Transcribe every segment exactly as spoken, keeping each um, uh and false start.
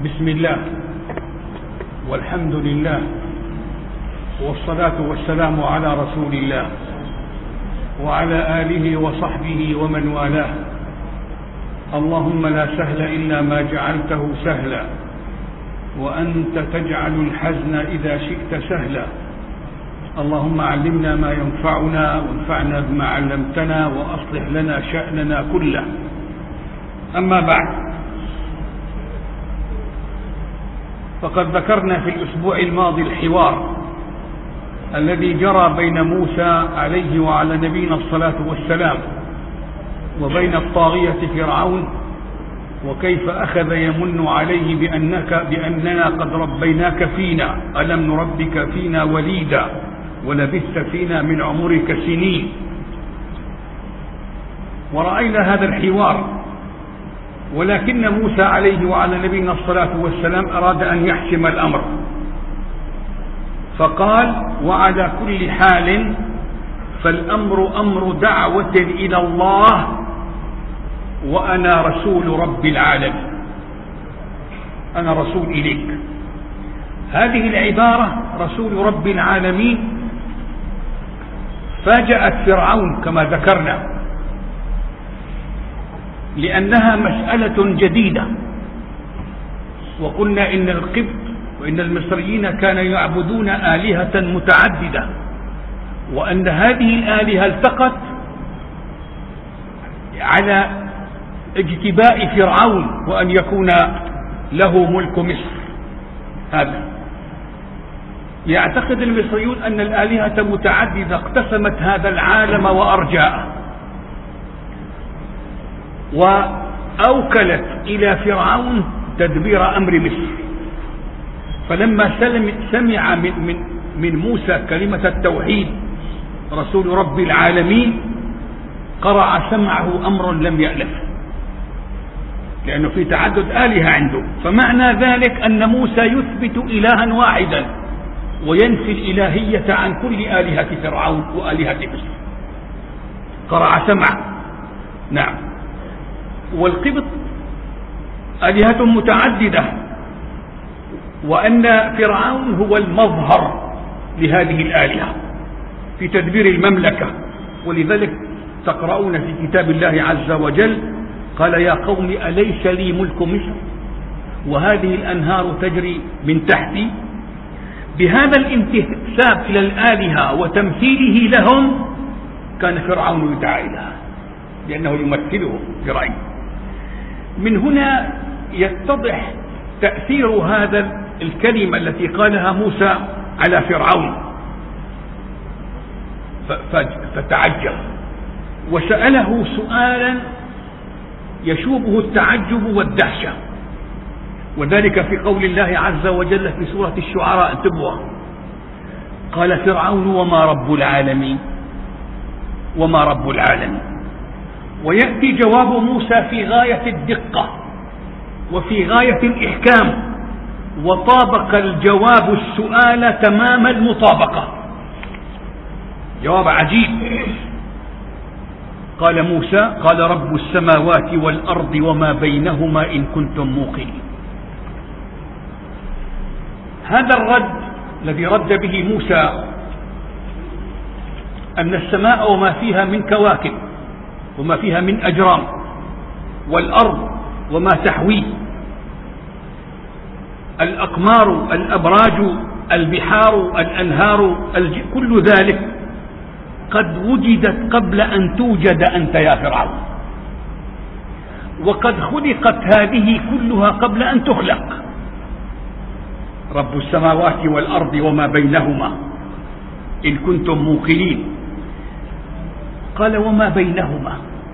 بسم الله والحمد لله والصلاة والسلام على رسول الله وعلى آله وصحبه ومن والاه. اللهم لا سهل إلا ما جعلته سهلا وأنت تجعل الحزن إذا شئت سهلا. اللهم علمنا ما ينفعنا وانفعنا بما علمتنا وأصلح لنا شأننا كله. أما بعد، فقد ذكرنا في الأسبوع الماضي الحوار الذي جرى بين موسى عليه وعلى نبينا الصلاة والسلام وبين الطاغية فرعون، وكيف أخذ يمن عليه بأنك بأننا قد ربيناك فينا، ألم نربك فينا وليدا ولبثت فينا من عمرك سنين. ورأينا هذا الحوار، ولكن موسى عليه وعلى نبينا الصلاة والسلام أراد أن يحسم الأمر، فقال: وعلى كل حال فالأمر أمر دعوة إلى الله وأنا رسول رب العالمين. أنا رسول إليك. هذه العبارة رسول رب العالمين فاجأت فرعون كما ذكرنا، لأنها مسألة جديدة. وقلنا إن القبط وإن المصريين كانوا يعبدون آلهة متعددة، وأن هذه الآلهة التقت على اجتباء فرعون وأن يكون له ملك مصر. هذا يعتقد المصريون أن الآلهة متعددة اقتسمت هذا العالم وأرجاءه، وأوكلت إلى فرعون تدبير أمر مصر. فلما سمع من, من, من موسى كلمة التوحيد رسول رب العالمين قرع سمعه أمر لم يألف، لأنه في تعدد آلهة عنده. فمعنى ذلك أن موسى يثبت إلها واحدا وينفي الإلهية عن كل آلهة فرعون وآلهة مصر. قرع سمعه. نعم. والقبط آلهة متعددة، وأن فرعون هو المظهر لهذه الآلهة في تدبير المملكة. ولذلك تقرؤون في كتاب الله عز وجل: قال يا قوم أليس لي ملك مصر وهذه الأنهار تجري من تحتي. بهذا الانتساب إلى الآلهة وتمثيله لهم كان فرعون يدعى إلها، لأنه يمثله برأيه. من هنا يتضح تأثير هذا الكلمة التي قالها موسى على فرعون، فتعجب وسأله سؤالا يشوبه التعجب والدهشة، وذلك في قول الله عز وجل في سورة الشعراء: انتبهوا. قال فرعون: وما رب العالمين. وما رب العالمين. ويأتي جواب موسى في غاية الدقة وفي غاية الإحكام، وطابق الجواب السؤال تمام المطابقة. جواب عجيب. قال موسى: قال رب السماوات والأرض وما بينهما إن كنتم موقنين. هذا الرد الذي رد به موسى أن السماء وما فيها من كواكب وما فيها من أجرام، والأرض وما تحويه، الأقمار، الأبراج، البحار، الأنهار، كل ذلك قد وجدت قبل أن توجد أنت يا فرعون، وقد خلقت هذه كلها قبل أن تخلق. رب السماوات والأرض وما بينهما إن كنتم موقنين. قال: وما بينهما،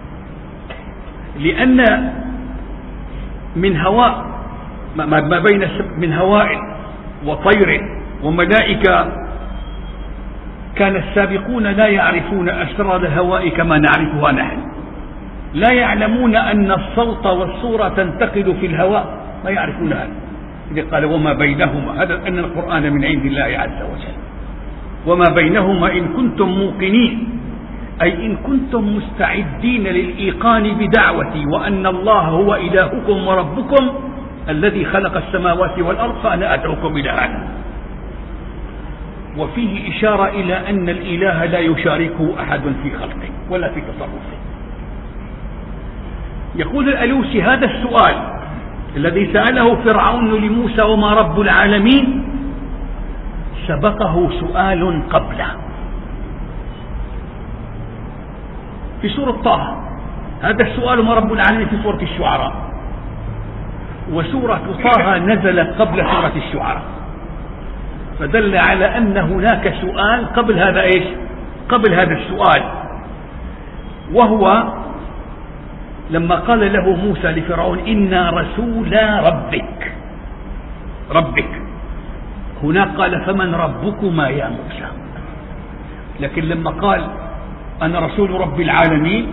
لأن من هواء ما بين من هواء وطير وملائكة كان السابقون لا يعرفون أسرار الهواء كما نعرفها نحن، لا يعلمون أن الصوت والصورة تنتقل في الهواء، ما يعرفون هذا. إذا قال وما بينهما، هذا أن القرآن من عند الله عز وجل. وما بينهما إن كنتم موقنين، أي إن كنتم مستعدين للإيقان بدعوتي وأن الله هو إلهكم وربكم الذي خلق السماوات والأرض فأنا أدعوكم إلى هذا. وفيه إشارة إلى أن الإله لا يشاركه أحد في خلقه ولا في تصرفه. يقول الألوسي هذا السؤال الذي سأله فرعون لموسى وما رب العالمين سبقه سؤال قبله في سورة طه. هذا السؤال ما رب العالمين في سورة الشعراء، وسورة طه نزلت قبل سورة الشعراء، فدل على أن هناك سؤال قبل هذا إيش؟ قبل هذا السؤال، وهو لما قال له موسى لفرعون إنا رسولا ربك ربك هناك قال فمن ربكما يا موسى، لكن لما قال أنا رسول رب العالمين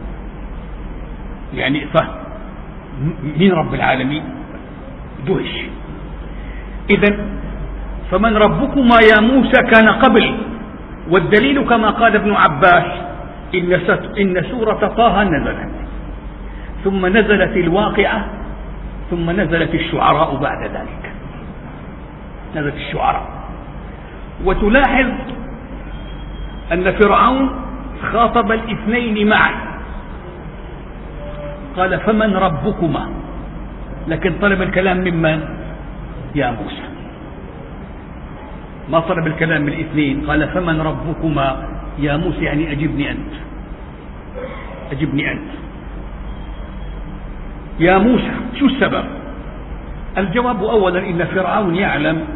يعني فهم مين رب العالمين؟ دهش. إذن فمن ربكما يا موسى كان قبل، والدليل كما قال ابن عباس إن, إن سورة طه نزلت ثم نزلت الواقعة ثم نزلت الشعراء بعد ذلك، نزلت الشعراء. وتلاحظ أن فرعون خاطب الاثنين معا، قال فمن ربكما، لكن طلب الكلام ممن؟ يا موسى، ما طلب الكلام من الاثنين، قال فمن ربكما يا موسى يعني أجبني أنت، أجبني أنت يا موسى. شو السبب؟ الجواب أولا إن فرعون يعلم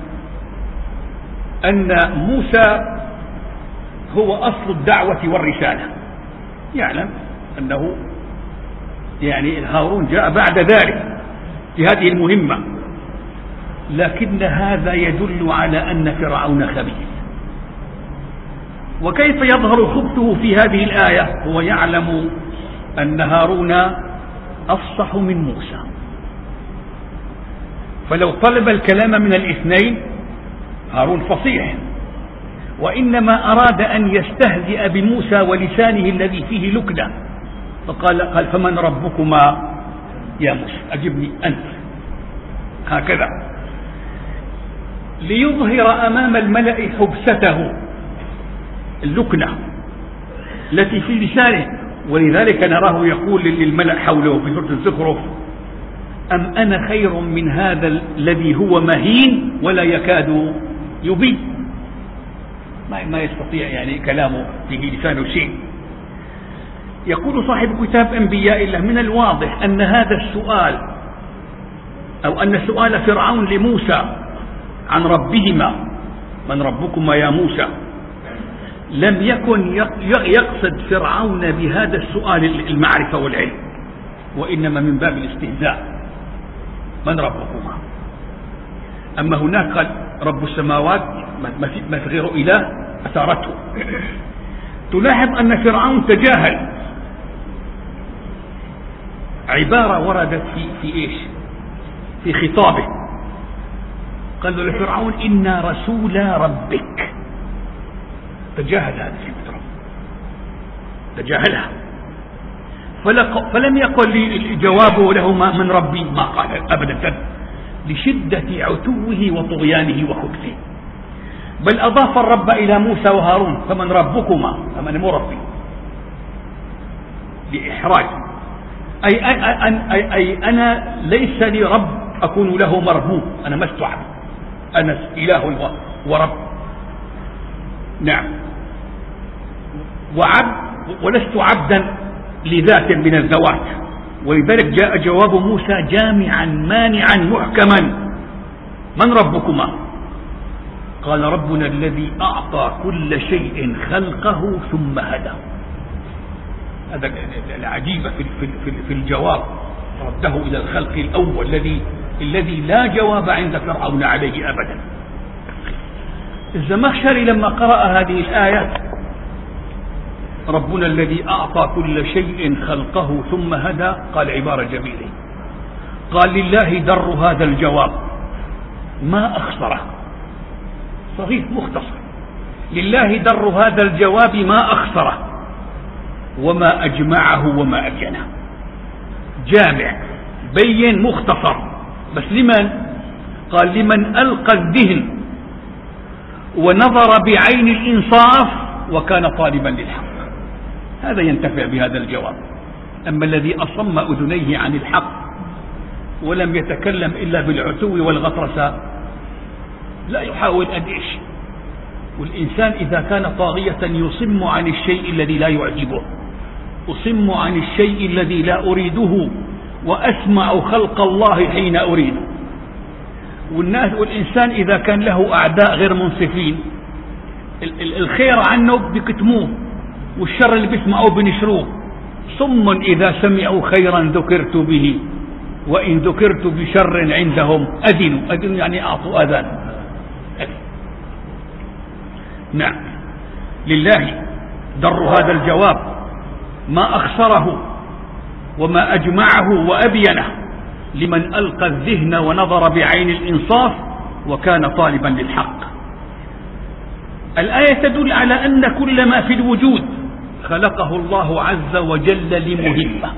أن موسى هو أصل الدعوة والرسالة، يعلم أنه يعني هارون جاء بعد ذلك في هذه المهمة، لكن هذا يدل على أن فرعون خبيث. وكيف يظهر خبثه في هذه الآية؟ هو يعلم أن هارون أفصح من موسى، فلو طلب الكلام من الاثنين هارون فصيح، وإنما أراد أن يستهزئ بموسى ولسانه الذي فيه لكنة، فقال قال فمن ربكما يا موسى أجبني أنت، هكذا ليظهر أمام الملأ حبسته اللكنة التي في لسانه. ولذلك نراه يقول للملأ حوله في سورة الزخرف أم أنا خير من هذا الذي هو مهين ولا يكاد يبين، ما يستطيع يعني كلامه فيه لسانه شيء. يقول صاحب كتاب أنبياء الله من الواضح أن هذا السؤال أو أن سؤال فرعون لموسى عن ربهما من ربكما يا موسى لم يكن يقصد فرعون بهذا السؤال المعرفة والعلم، وإنما من باب الاستهزاء من ربكما. أما هناك قال رب السماوات ما في غير إله أثارته. تلاحظ أن فرعون تجاهل عبارة وردت في, في إيش في خطابه، قال له لفرعون إنا رسول ربك، تجاهل هذه الفكرة، تجاهلها، فلم يقل جوابه له من ربي، ما قال أبدا، لشدة عتوه وطغيانه وخبثه، بل أضاف الرب إلى موسى وهارون فمن ربكما، فمن مو ربي، لإحراج أي, أي, أي, أي أنا ليس لي رب أكون له مربوب، أنا ما استعب، أنا إله ورب، نعم، وعبد ولست عبدا لذات من الذوات. ولذلك جاء جواب موسى جامعا مانعا محكما من ربكما؟ قال ربنا الذي أعطى كل شيء خلقه ثم هدى. هذا العجيب في الجواب، رده إلى الخلق الأول الذي الذي لا جواب عند فرعون عليه أبدا. الزمخشري لما قرأ هذه الآية ربنا الذي أعطى كل شيء خلقه ثم هدى قال عبارة جميلة، قال لله در هذا الجواب ما أخسره، صحيح مختصر، لله در هذا الجواب ما أخسره وما أجمعه وما أبينه، جامع بين مختصر بس لمن؟ قال لمن ألقى الذهن ونظر بعين الإنصاف وكان طالبا للحق، هذا ينتفع بهذا الجواب. أما الذي أصم أذنيه عن الحق ولم يتكلم إلا بالعتو والغطرسة لا يحاول أن إيش. والإنسان إذا كان طاغية يصم عن الشيء الذي لا يعجبه، أصم عن الشيء الذي لا أريده وأسمع خلق الله حين أريده. والناس والإنسان إذا كان له أعداء غير منصفين الخير عنه بكتموه والشر اللي بيسمعوه بنشروه. صم إذا سمعوا خيرا ذكرت به وإن ذكرت بشر عندهم أذنوا. أذنوا يعني أعطوا أذان. نعم، لله در هذا الجواب ما أخسره وما أجمعه وأبينه لمن ألقى الذهن ونظر بعين الإنصاف وكان طالبا للحق. الآية تدل على أن كل ما في الوجود خلقه الله عز وجل لمهمة،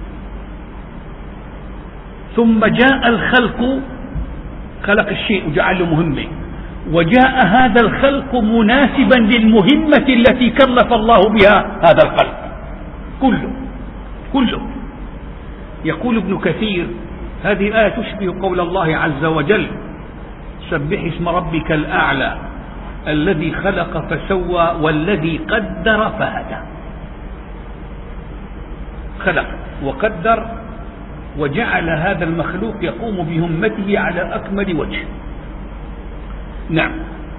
ثم جاء الخلق خلق الشيء وجعله مهمة، وجاء هذا الخلق مناسبا للمهمة التي كلف الله بها هذا الخلق كله كله. يقول ابن كثير هذه الآية تشبه قول الله عز وجل سبح اسم ربك الأعلى الذي خلق فسوى والذي قدر فهدى. خلق وقدر وجعل هذا المخلوق يقوم بهمته على أكمل وجه. نعم،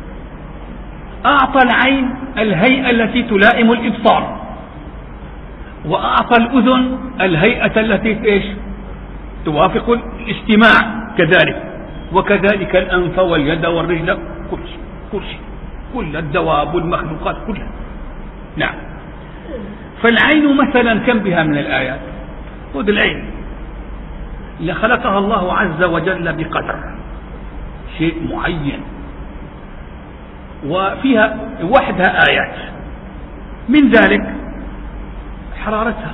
أعطى العين الهيئة التي تلائم الإبصار، وأعطى الأذن الهيئة التي إيش توافق الاستماع كذلك، وكذلك الأنف واليد والرجل كل شيء كل شيء كل الدواب والمخلوقات كلها. نعم، فالعين مثلا كم بها من الآيات؟ خذ العين اللي خلقها الله عز وجل بقدر شيء معين، وفيها وحدها آيات، من ذلك حرارتها.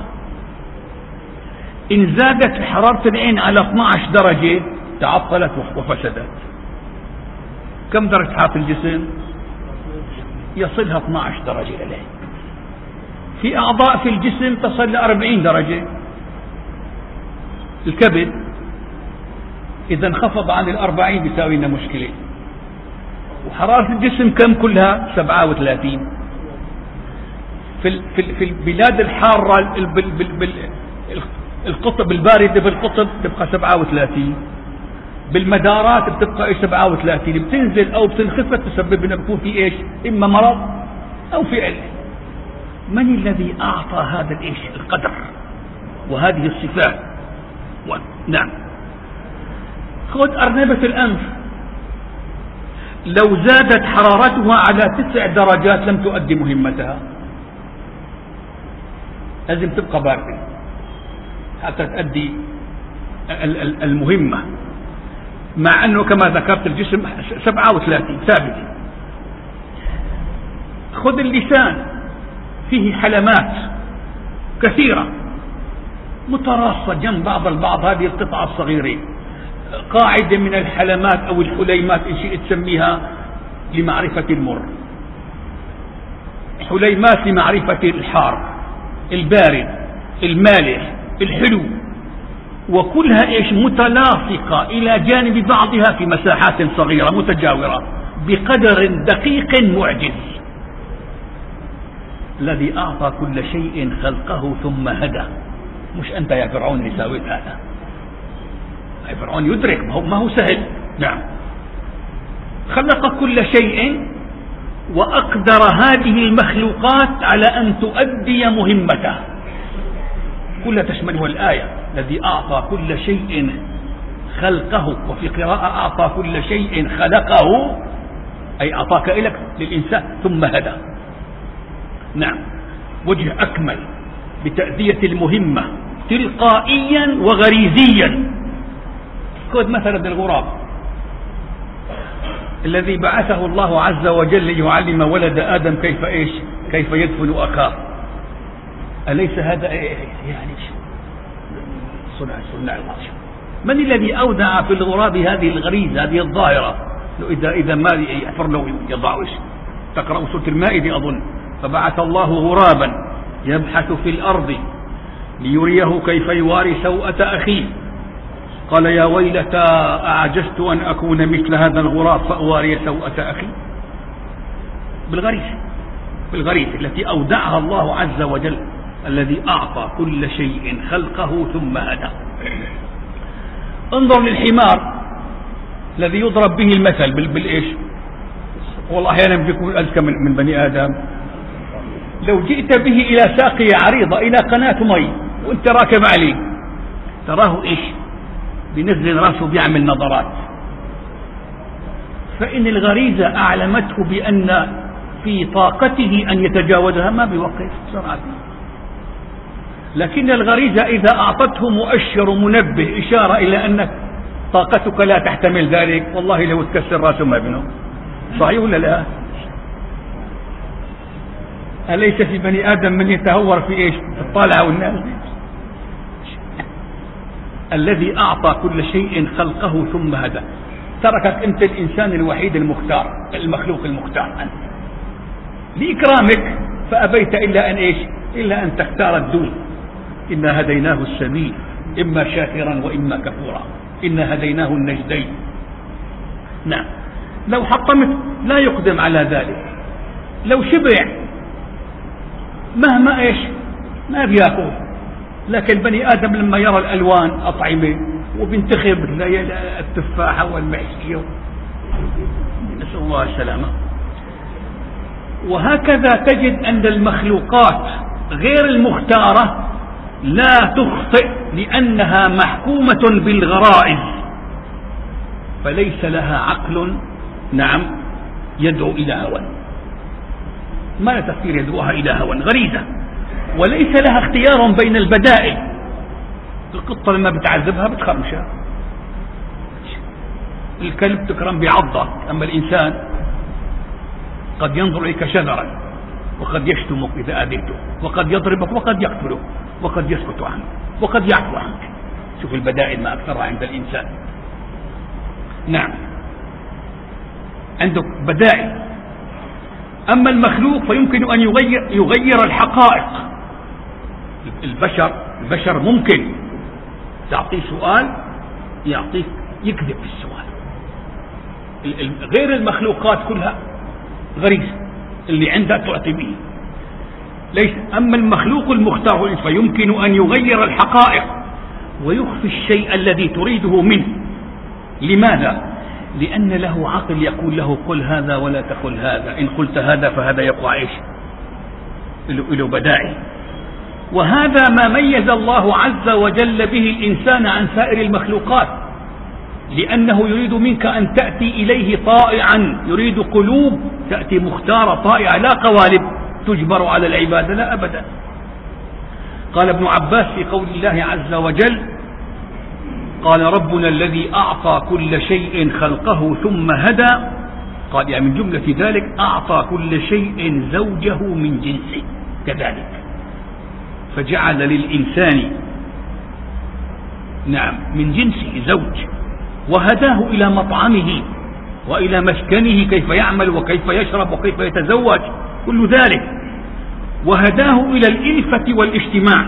إن زادت حرارة العين على اثني عشر درجة تعطلت وفسدت. كم درجة حرارة الجسم؟ يصلها اثني عشر درجة للعين. في أعضاء في الجسم تصل ل أربعين درجة. الكبد إذا انخفض عن الأربعين بيساوي لنا مشكلة. وحرارة الجسم كم كلها؟ سبعة وثلاثين. في في البلاد الحارة القطب الباردة بالقطب تبقى سبعة وثلاثين، بالمدارات بتبقى سبعة وثلاثين، بتنزل أو بتنخفض تسبب لنا بكون في إيش؟ إما مرض أو في علة. من الذي أعطى هذا الإيش القدر وهذه الصفات؟ نعم، خذ أرنبة الأنف لو زادت حرارتها على تسع درجات لم تؤدي مهمتها، لازم تبقى باردة حتى تؤدي المهمة، مع أنه كما ذكرت الجسم سبعة وثلاثين ثابت. خذ اللسان فيه حلمات كثيرة متراصة جنب بعض البعض، هذه القطعة الصغيرة قاعدة من الحلمات أو الحليمات إن شئت تسميها لمعرفة المر، حليمات لمعرفة الحار البارد المالح الحلو، وكلها إيش متلاصقة إلى جانب بعضها في مساحات صغيرة متجاورة بقدر دقيق معجز. الذي أعطى كل شيء خلقه ثم هدى. مش أنت يا فرعون اللي ساويت هذا، يا فرعون يدرك ما هو سهل. نعم، خلق كل شيء وأقدر هذه المخلوقات على أن تؤدي مهمته، كلها تشملها الآية. الذي أعطى كل شيء خلقه، وفي قراءة أعطى كل شيء خلقه، أي أعطاك إليك للإنسان ثم هدى. نعم، وجه أكمل بتأدية المهمة تلقائيا وغريزيا. خذ مثلا الغراب الذي بعثه الله عز وجل ليعلم ولد آدم كيف إيش كيف يدفن أخاه. أليس هذا إيه يعني صنع صنع الله؟ من الذي أودع في الغراب هذه الغريزة، هذه الظاهرة؟ إذا إذا ما يحفر له يضع وش تقرأ سورة المائدة أظن. فبعث الله غرابا يبحث في الأرض ليريه كيف يواري سوءة أخيه قال يا ويلتى أعجزت أن أكون مثل هذا الغراب فأواري سوءة أخي. بالغريزة، بالغريزة التي أودعها الله عز وجل، الذي أعطى كل شيء خلقه ثم هدى. انظر للحمار الذي يضرب به المثل بالإيش، والله أحيانا بيكون أذكى من بني آدم. لو جئت به إلى ساقية عريضة إلى قناة مي وانت راكب عليه تراه إيش؟ بنزل راسه بيعمل نظرات. فإن الغريزة أعلمته بأن في طاقته أن يتجاوزها ما بيوقف بسرعة. لكن الغريزة إذا أعطته مؤشر منبه إشارة إلى أن طاقتك لا تحتمل ذلك، والله لو تكسر راسه ما بينهم. صحيح ولا لا؟ أليس في بني آدم من يتهور في إيش؟ في الطالعة والناس. الذي أعطى كل شيء خلقه ثم هدى. تركك أنت الإنسان الوحيد المختار، المخلوق المختار أنت لإكرامك، فأبيت إلا أن إيش؟ إلا أن تختار الدون. إنا هديناه السبيل إما شاكرا وإما كفورا، إنا هديناه النجدين. نعم، لو حطمت لا يقدم على ذلك. لو شبع مهما إيش ما بياكل. لكن بني آدم لما يرى الألوان أطعمة وبينتخب التفاحة والمحشية، نسأل الله السلامة. وهكذا تجد أن المخلوقات غير المختارة لا تخطئ لأنها محكومة بالغرائز، فليس لها عقل نعم يدعو إلى هوى، ما لا تفكير يدعوها إلى هوى، غريزة. وليس لها اختيار بين البدائل. القطة لما بتعذبها بتخرمشها، الكلب تكرم بعضة، أما الإنسان قد ينظر إليك شذرا وقد يشتمك إذا أذيته، وقد يضربك وقد يقتلك، وقد يسكت عنك وقد يعفو عنك. شوف البدائل ما أكثرها عند الإنسان. نعم، عندك بدائل. أما المخلوق فيمكن أن يغير, يغير الحقائق. البشر البشر ممكن تعطيه سؤال يعطيك يكذب في السؤال. غير المخلوقات كلها غريزة اللي عندها تعطي به. ليس. أما المخلوق المختار فيمكن أن يغير الحقائق ويخفي الشيء الذي تريده منه. لماذا؟ لأن له عقل يقول له قل هذا ولا تقل هذا، إن قلت هذا فهذا يقع إيش؟ له بدائل. وهذا ما ميز الله عز وجل به الإنسان عن سائر المخلوقات، لأنه يريد منك أن تأتي إليه طائعا، يريد قلوب تأتي مختارة طائعة، لا قوالب تجبر على العبادة، لا أبدا. قال ابن عباس في قول الله عز وجل قال ربنا الذي أعطى كل شيء خلقه ثم هدى، قال يعني من جملة ذلك أعطى كل شيء زوجه من جنسه كذلك، فجعل للإنسان نعم من جنسه زوج، وهداه إلى مطعمه وإلى مسكنه كيف يعمل وكيف يشرب وكيف يتزوج كل ذلك، وهداه إلى الإلفة والاجتماع،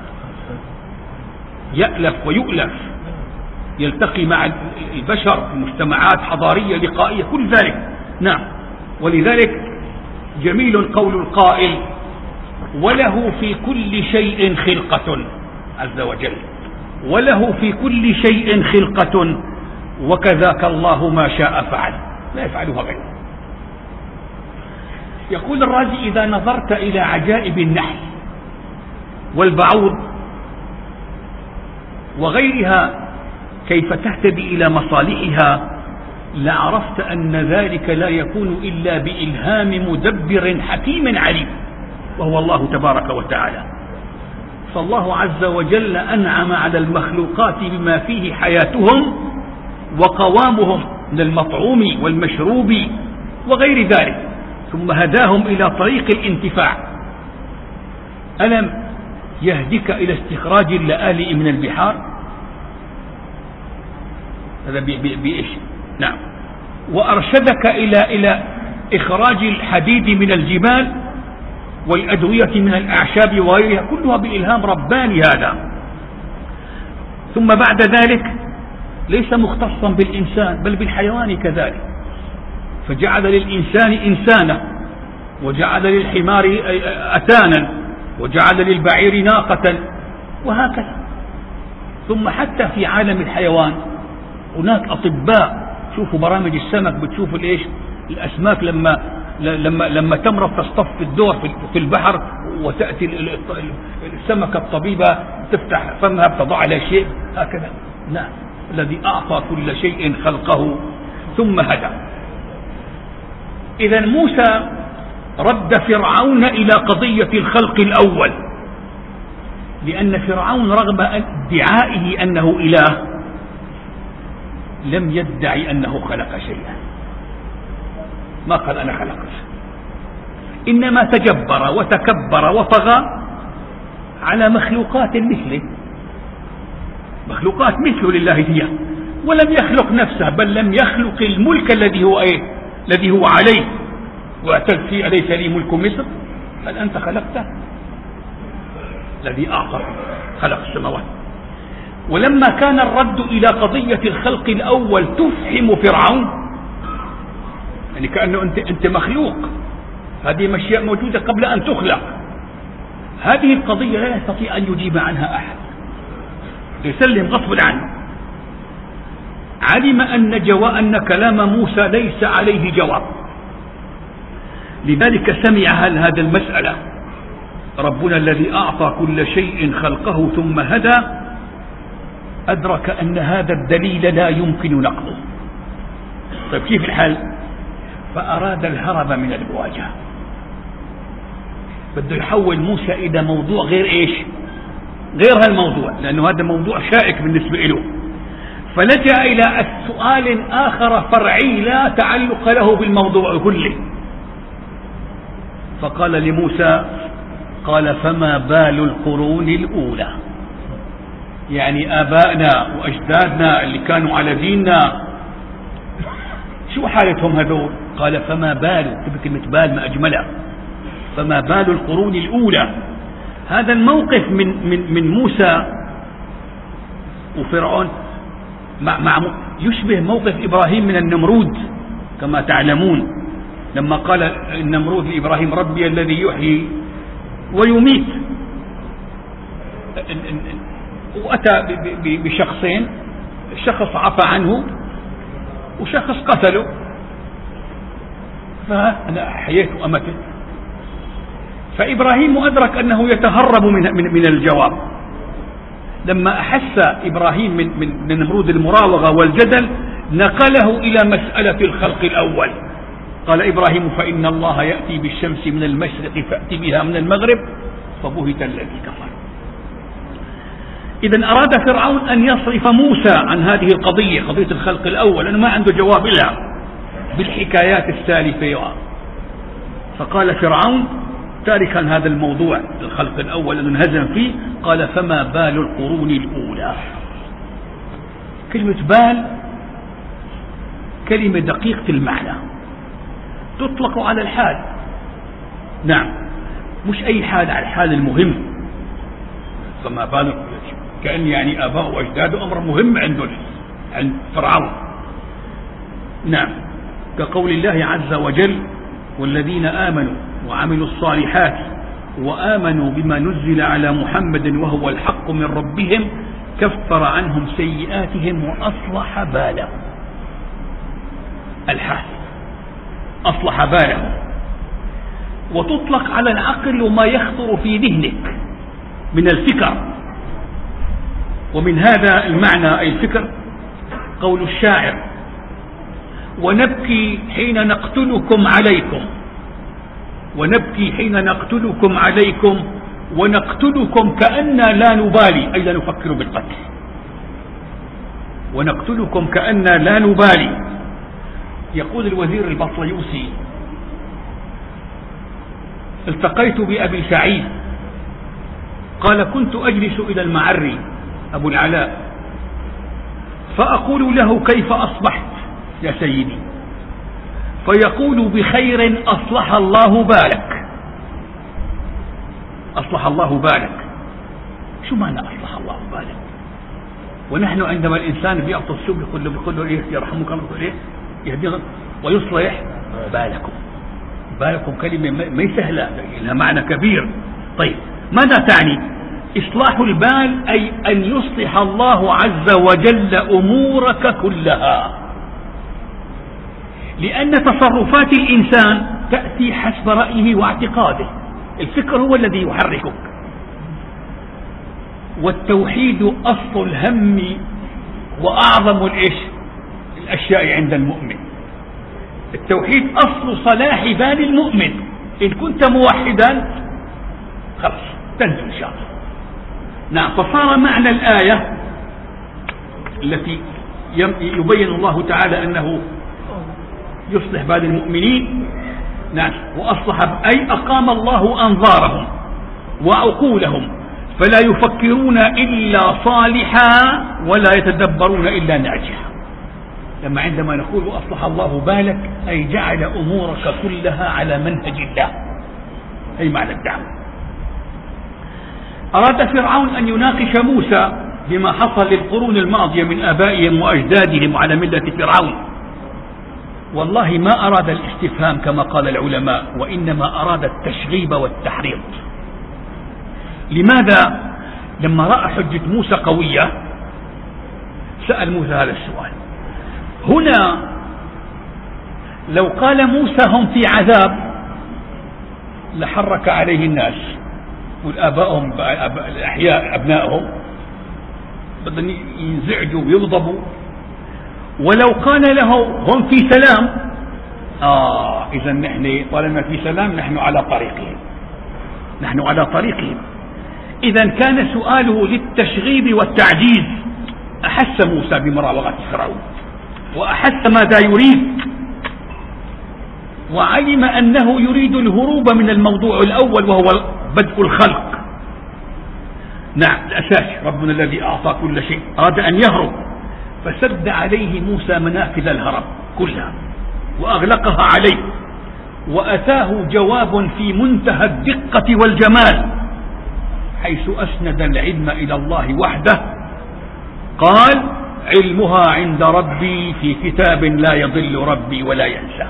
يألف ويؤلف، يلتقي مع البشر في مجتمعات حضارية لقائية كل ذلك. نعم، ولذلك جميل قول القائل وله في كل شيء خلقة عز وجل، وله في كل شيء خلقة وكذاك الله ما شاء فعل، لا يفعلها غيره. يقول الرازي إذا نظرت إلى عجائب النحل والبعوض وغيرها كيف تهتدي إلى مصالحها لعرفت أن ذلك لا يكون إلا بإلهام مدبر حكيم عليم، وهو الله تبارك وتعالى. فالله عز وجل أنعم على المخلوقات بما فيه حياتهم وقوامهم من المطعوم والمشروب وغير ذلك، ثم هداهم إلى طريق الانتفاع. ألم يهدك إلى استخراج اللآلئ من البحار؟ هذا بإيش؟ نعم. وأرشدك إلى إلى إخراج الحديد من الجبال والأدوية من الأعشاب وغيرها، كلها بإلهام رباني هذا. ثم بعد ذلك ليس مختصا بالإنسان بل بالحيوان كذلك، فجعل للإنسان إنسانا، وجعل للحمار أتانا، وجعل للبعير ناقة، وهكذا. ثم حتى في عالم الحيوان هناك أطباء، شوفوا برامج السمك، بتشوفوا الإيش الأسماك لما لما لما تمرض تصطف الدور في البحر، وتأتي السمكة الطبيبة تفتح فمها بتضع على شيء هكذا. نعم، الذي أعطى كل شيء خلقه ثم هدى. إذا موسى رد فرعون إلى قضية الخلق الأول، لأن فرعون رغم ادعائه أنه إله لم يدعي أنه خلق شيئا، ما قال أنا خلقت، إنما تجبر وتكبر وطغى على مخلوقات مثله، مخلوقات مثله لله هي، ولم يخلق نفسه، بل لم يخلق الملك الذي هو ايه الذي هو عليه. واعتز فيه أليس لي ملك مصر؟ هل أنت خلقته؟ الذي أعطى خلق السماوات. ولما كان الرد إلى قضية الخلق الأول تفهم فرعون، يعني كأنه أنت, أنت مخلوق، هذه أشياء موجودة قبل أن تخلق، هذه القضية لا يستطيع أن يجيب عنها أحد، يسلم غصب عنه. علم أن جوا أن كلام موسى ليس عليه جواب، لذلك سمع هل هذا المسألة ربنا الذي أعطى كل شيء خلقه ثم هدى، أدرك أن هذا الدليل لا يمكن نقضه. طيب كيف الحل؟ فأراد الهرب من المواجهة، بده يحول موسى إلى موضوع غير إيش غير هالموضوع، لأنه هذا موضوع شائك بالنسبة له، فلجأ إلى سؤال آخر فرعي لا تعلق له بالموضوع كله. فقال لموسى، قال فما بال القرون الأولى، يعني آبائنا وأجدادنا اللي كانوا على ديننا شو حالتهم هذول؟ قال فما بال، كلمة بال ما أجملها، فما بال القرون الأولى. هذا الموقف من من من موسى وفرعون مع مع يشبه موقف إبراهيم من النمرود كما تعلمون، لما قال النمرود لإبراهيم ربي الذي يحيي ويميت، وأتى بشخصين، شخص عفى عنه وشخص قتله، فأنا أحييت وأمته. فإبراهيم أدرك أنه يتهرب من, من, من الجواب. لما أحس إبراهيم من, من النمرود المراوغة والجدل نقله إلى مسألة الخلق الأول. قال إبراهيم فإن الله يأتي بالشمس من المشرق فأتي بها من المغرب فبهت الذي كفر. إذن أراد فرعون أن يصرف موسى عن هذه القضية، قضية الخلق الأول، لأنه ما عنده جواب لها بالحكايات السالفة. فقال فرعون تاركا هذا الموضوع الخلق الأول أنه انهزم فيه، قال فما بال القرون الأولى. كلمة بال كلمة دقيقة المعنى، تطلق على الحال، نعم، مش أي حال، على الحال المهم. فما بال كأن يعني آباء وأجداده أمر مهم عنده عند فرعون. نعم، كقول الله عز وجل والذين آمنوا وعملوا الصالحات وآمنوا بما نزل على محمد وهو الحق من ربهم كفر عنهم سيئاتهم وأصلح بالهم. الحال أصلح بالهم. وتطلق على العقل وما يخطر في ذهنك من الفكر. ومن هذا المعنى أي الفكر قول الشاعر ونبكي حين نقتلكم عليكم، ونبكي حين نقتلكم عليكم ونقتلكم كأننا لا نبالي، أي لا نفكر بالقتل، ونقتلكم كأننا لا نبالي. يقول الوزير البطليوسي التقيت بأبي سعيد قال كنت أجلس إلى المعري أبو العلاء فأقول له كيف أصبحت يا سيدي؟ فيقول بخير أصلح الله بالك. أصلح الله بالك، شو معنى أصلح الله بالك؟ ونحن عندما الإنسان بيعطي السوء بيقول له بيقول له إيه يرحمك الله إيه يهديك ويصلح بالكم. بالكم كلمة ما سهلة، لها معنى كبير. طيب ماذا تعني إصلاح البال؟ أي أن يصلح الله عز وجل أمورك كلها، لأن تصرفات الإنسان تأتي حسب رأيه واعتقاده. الفكر هو الذي يحركك، والتوحيد أصل الهم وأعظم الإيش الأشياء عند المؤمن. التوحيد أصل صلاح بال المؤمن. إن كنت موحدا خلاص تنجو إن شاء الله. نعم. فصار معنى الآية التي يبين الله تعالى أنه يصلح بال المؤمنين، نعم، وأصلح أي أقام الله أنظارهم وعقولهم فلا يفكرون إلا صالحا ولا يتدبرون إلا ناجحا. لما عندما نقول أصلح الله بالك أي جعل أمورك كلها على منهج الله، أي معنى الدعوة. أراد فرعون أن يناقش موسى بما حصل للقرون الماضية من آبائهم وأجدادهم على ملة فرعون. والله ما أراد الاستفهام كما قال العلماء، وإنما أراد التشغيب والتحريض. لماذا؟ لما رأى حجة موسى قوية سأل موسى هذا السؤال. هنا لو قال موسى هم في عذاب لحرك عليه الناس، والآبائهم الأحياء أبنائهم بدهم ينزعجوا ويغضبوا. ولو قال له هم في سلام، آه إذا نحن طالما في سلام نحن على طريقهم، نحن على طريقهم. إذا كان سؤاله للتشغيب والتعجيز. أحس موسى بمراوغة فرعون وأحس ماذا يريد، وعلم أنه يريد الهروب من الموضوع الأول وهو بدء الخلق. نعم الأساس ربنا الذي أعطى كل شيء أراد أن يهرب، فسد عليه موسى منافذ الهرب كلها وأغلقها عليه، وأتاه جواب في منتهى الدقة والجمال، حيث أسند العلم إلى الله وحده. قال علمها عند ربي في كتاب لا يضل ربي ولا ينسى.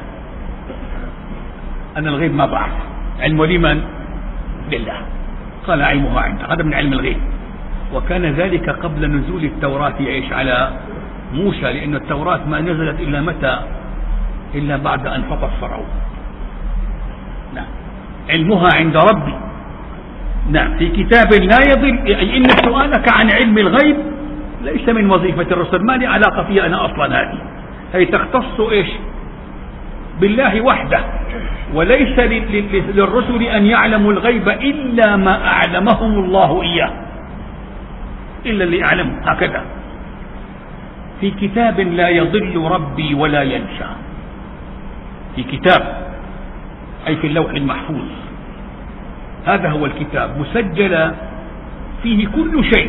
أنا الغيب ما بعرف، علم لمن؟ لله. قال علمها عنده، هذا من علم الغيب. وكان ذلك قبل نزول التوراة يعيش على موسى، لأن التوراة ما نزلت إلا متى؟ إلا بعد أن فطر فرعون. نعم علمها عند ربي، نعم في كتاب لا يضل. أي إن سؤالك عن علم الغيب ليس من وظيفة الرسل، ما لي علاقة فيها أنا أصلا، هذه هي تختص إيش بالله وحده، وليس للرسل أن يعلموا الغيب إلا ما أعلمهم الله إياه، إلا اللي أعلمه هكذا. في كتاب لا يضل ربي ولا ينسى. في كتاب أي في اللوح المحفوظ، هذا هو الكتاب، مسجل فيه كل شيء.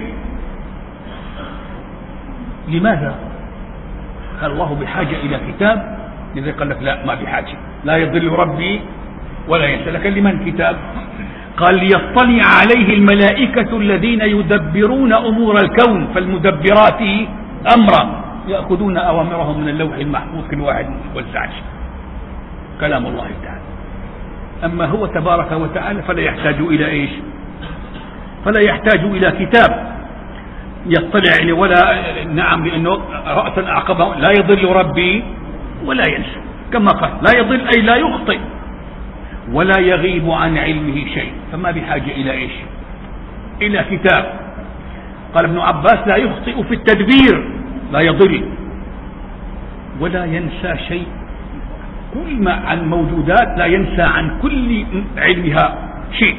لماذا؟ قال الله بحاجة إلى كتاب، لذا قال لك لا ما بحاجة، لا يضل ربي ولا ينسى. لكن لمن كتاب؟ قال ليطلع عليه الملائكة الذين يدبرون أمور الكون، فالمدبرات أمرا يأخذون أوامرهم من اللوح المحفوظ، كل واحد والزعج كلام الله تعالى. أما هو تبارك وتعالى فلا يحتاج إلى إيش؟ فلا يحتاج إلى كتاب يطلع ولا نعم، لأنه رأسا أعقبه لا يضل ربي ولا ينسى، كما قال لا يضل أي لا يخطئ ولا يغيب عن علمه شيء، فما بحاجة إلى إيش؟ إلى كتاب. قال ابن عباس لا يخطئ في التدبير، لا يضل ولا ينسى شيء، كل ما عن موجودات لا ينسى عن كل علمها شيء.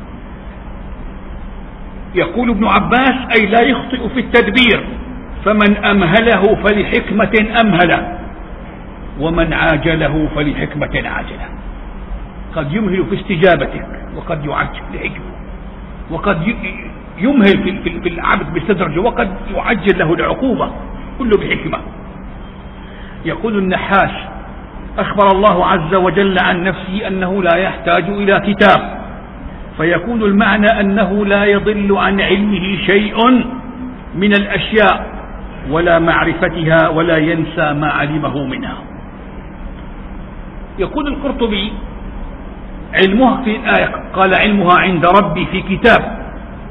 يقول ابن عباس أي لا يخطئ في التدبير، فمن أمهله فلحكمة أمهله، ومن عاجله فلحكمة عاجله. قد يمهل في استجابتك، وقد يعجل لحكمة، وقد يمهل في العبد باستدرجه، وقد يعجل له العقوبة. كله بحكمة. يقول النحاس: أخبر الله عز وجل عن نفسه أنه لا يحتاج إلى كتاب، فيكون المعنى أنه لا يضل عن علمه شيء من الأشياء ولا معرفتها ولا ينسى ما علمه منها. يقول القرطبي: علمها في الآية قال علمها عند ربي في كتاب،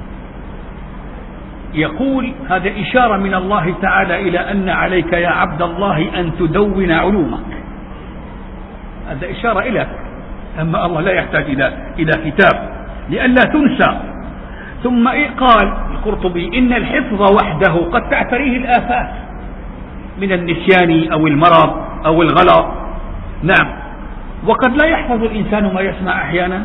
يقول هذا إشارة من الله تعالى إلى أن عليك يا عبد الله أن تدون علومك، هذا إشارة إليك. أما الله لا يحتاج إلى إلى كتاب لئلا تنسى. ثم إيه قال القرطبي: إن الحفظ وحده قد تعتريه الآفات من النسيان أو المرض أو الغلط. نعم، وقد لا يحفظ الإنسان ما يسمع أحيانا،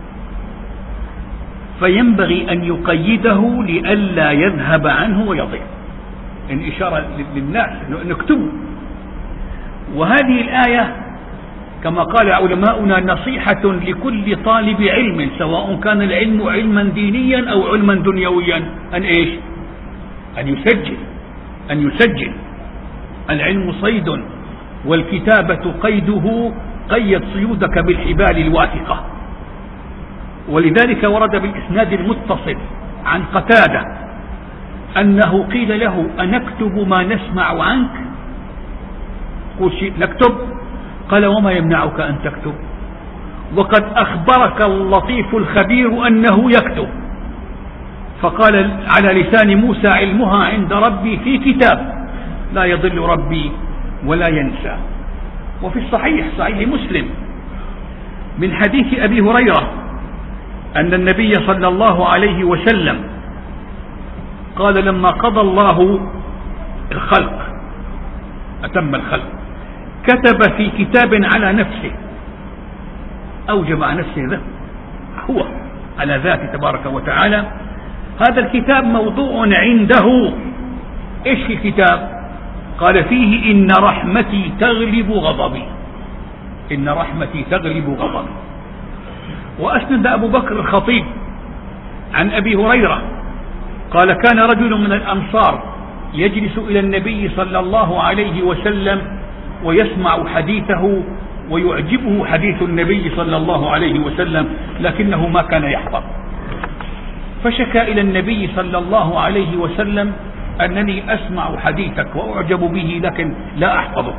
فينبغي أن يقيده لئلا يذهب عنه ويضيع. إن إشارة للناس نكتبه. وهذه الآية كما قال علماؤنا نصيحة لكل طالب علم، سواء كان العلم علما دينيا أو علما دنيويا، أن إيش؟ أن يسجل أن يسجل العلم صيد والكتابة قيده، قيد صيودك بالحبال الواثقة. ولذلك ورد بالإسناد المتصل عن قتادة أنه قيل له: أنكتب ما نسمع عنك؟ قل شيء نكتب. قال: وما يمنعك أن تكتب؟ وقد أخبرك اللطيف الخبير أنه يكتب. فقال على لسان موسى: علمها عند ربي في كتاب لا يضل ربي ولا ينسى. وفي الصحيح صحيح مسلم من حديث أبي هريرة أن النبي صلى الله عليه وسلم قال: لما قضى الله الخلق أتم الخلق كتب في كتاب على نفسه، أوجب على نفسه ذا هو على ذاته تبارك وتعالى. هذا الكتاب موضوع عنده. إيش في الكتاب؟ قال: فيه إن رحمتي تغلب غضبي، إن رحمتي تغلب غضبي. وأسند أبو بكر الخطيب عن أبي هريرة قال: كان رجل من الأنصار يجلس إلى النبي صلى الله عليه وسلم ويسمع حديثه ويعجبه حديث النبي صلى الله عليه وسلم، لكنه ما كان يحفظ. فشكى إلى النبي صلى الله عليه وسلم: أنني أسمع حديثك وأعجب به لكن لا أحفظه.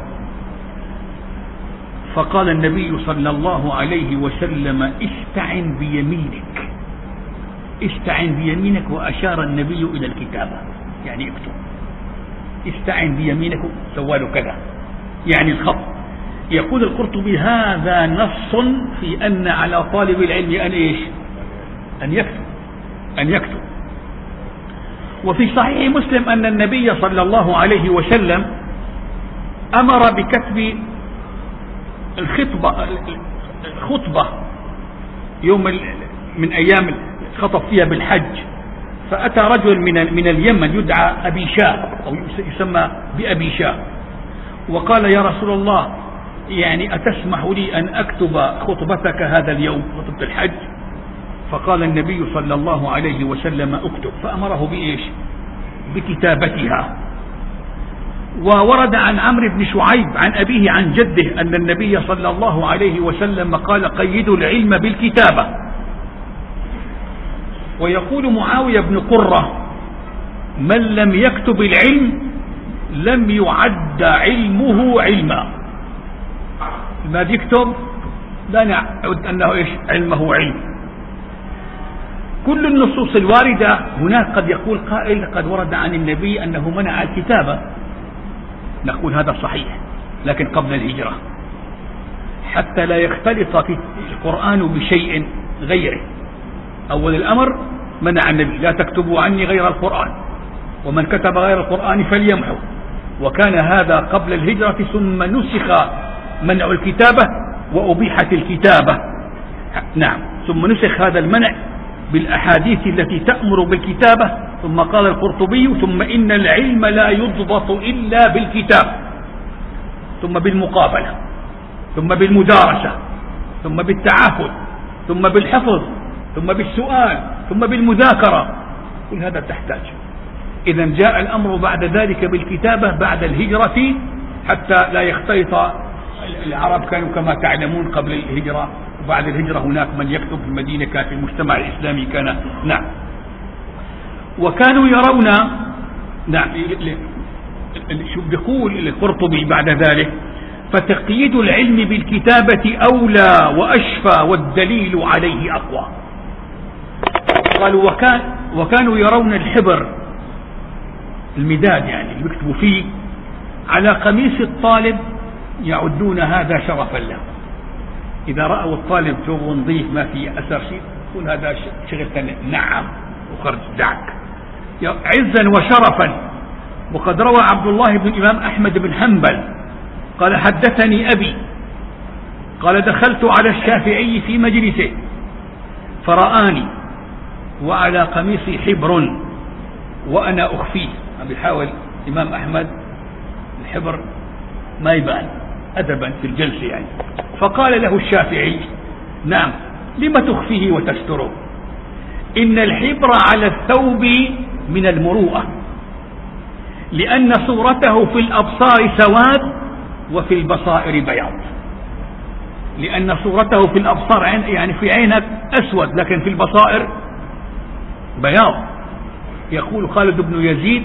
فقال النبي صلى الله عليه وسلم: استعن بيمينك، استعن بيمينك. وأشار النبي إلى الكتابة، يعني اكتب. استعن بيمينك، سواله كذا يعني الخط. يقول القرطبي: هذا نص في أن على طالب العلم أن إيش؟ أن يكتب أن يكتب. وفي صحيح مسلم أن النبي صلى الله عليه وسلم أمر بكتب الخطبة الخطبة يوم من أيام خطب فيها بالحج. فأتى رجل من من اليمن يدعى أبي شاء أو يسمى بأبي شاء، وقال: يا رسول الله، يعني أتسمح لي أن أكتب خطبتك هذا اليوم، خطبة الحج؟ فقال النبي صلى الله عليه وسلم: اكتب. فأمره بإيش؟ بكتابتها. وورد عن عمرو بن شعيب عن أبيه عن جده أن النبي صلى الله عليه وسلم قال: قيدوا العلم بالكتابة. ويقول معاوية بن قرة: من لم يكتب العلم لم يعد علمه علما. ما يكتب لا نعد أنه إيش؟ علمه علم. كل النصوص الواردة هناك قد يقول قائل: قد ورد عن النبي أنه منع الكتابة. نقول هذا صحيح، لكن قبل الهجرة، حتى لا يختلط في القرآن بشيء غيره. أول الأمر منع النبي: لا تكتبوا عني غير القرآن، ومن كتب غير القرآن فليمحو. وكان هذا قبل الهجرة، ثم نسخ منع الكتابة وأبيحت الكتابة. نعم، ثم نسخ هذا المنع بالأحاديث التي تأمر بالكتابة. ثم قال القرطبي: ثم إن العلم لا يضبط إلا بالكتاب، ثم بالمقابلة، ثم بالمدارسة، ثم بالتعافل، ثم بالحفظ، ثم بالسؤال، ثم بالمذاكرة. كل هذا تحتاج إذا جاء الأمر بعد ذلك بالكتابة بعد الهجرة حتى لا يختلط. العرب كانوا كما تعلمون قبل الهجرة وبعد الهجرة هناك من يكتب في المدينة، كان في المجتمع الإسلامي كان نعم. وكانوا يرون نعم شو بيقول القرطبي بعد ذلك: فتقييد العلم بالكتابة أولى وأشفى والدليل عليه أقوى. قالوا وكان وكانوا يرون الحبر المداد يعني اللي بيكتبوا فيه على قميص الطالب يعدون هذا شرفا له. إذا رأوا الطالب ثوبه نظيف ما في أثر شيء يقول هذا شغل نعم وخرج دعك عزا وشرفا. وقد روى عبد الله بن الإمام أحمد بن حنبل قال: حدثني أبي قال: دخلت على الشافعي في مجلسه فرآني وعلى قميصي حبر وأنا أخفيه. بيحاول الإمام أحمد الحبر ما يبان أدبا في الجلسة يعني. فقال له الشافعي: نعم، لم تخفيه وتستره؟ إن الحبر على الثوب من المروءة، لأن صورته في الأبصار سواد وفي البصائر بياض. لأن صورته في الأبصار يعني في عينك أسود لكن في البصائر بياض. يقول خالد بن يزيد: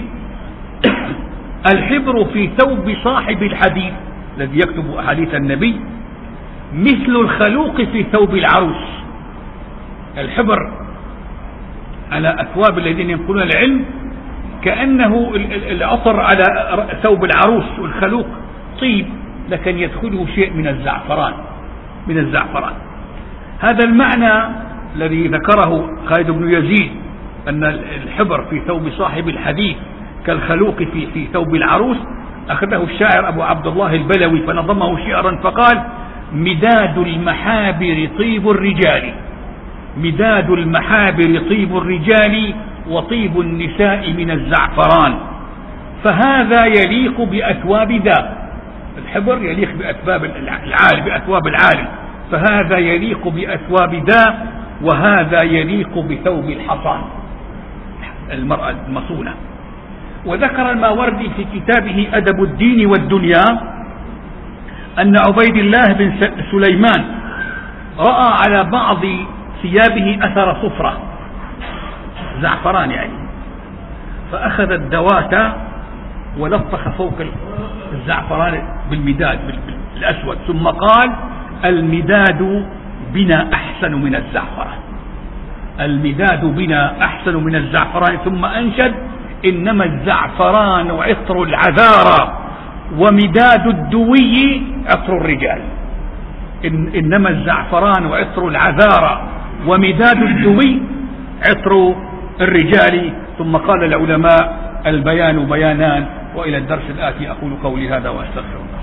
الحبر في ثوب صاحب الحديث الذي يكتب أحاديث النبي مثل الخلوق في ثوب العروس. الحبر على أثواب الذين ينقلون العلم كأنه العطر على ثوب العروس، والخلوق طيب لكن يدخله شيء من الزعفران من الزعفران. هذا المعنى الذي ذكره خالد بن يزيد أن الحبر في ثوب صاحب الحديث كالخلوق في في ثوب العروس أخذه الشاعر أبو عبد الله البلوي فنظمه شعرا فقال: مداد المحابر طيب الرجال، مداد المحابر طيب الرجال وطيب النساء من الزعفران، فهذا يليق بأثواب ذا. الحبر يليق بأثواب العالم بأثواب العالم، فهذا يليق بأثواب ذا وهذا يليق بثوب الحصان المرأة المصونة. وذكر الماوردي في كتابه أدب الدين والدنيا أن عبيد الله بن سليمان رأى على بعض ثيابه أثر صفرة زعفران يعني، فأخذ الدوات ولطخ فوق الزعفران بالمداد الأسود ثم قال: المداد بنا أحسن من الزعفران، المداد بنا أحسن من الزعفران. ثم أنشد: إنما الزعفران عطر العذارى ومداد الدوي عطر الرجال. إن إنما الزعفران عطر العذارى ومداد الدوي عطر الرجال. ثم قال العلماء: البيان بيانان. وإلى الدرس الآتي أقول قولي هذا وأستغفر الله.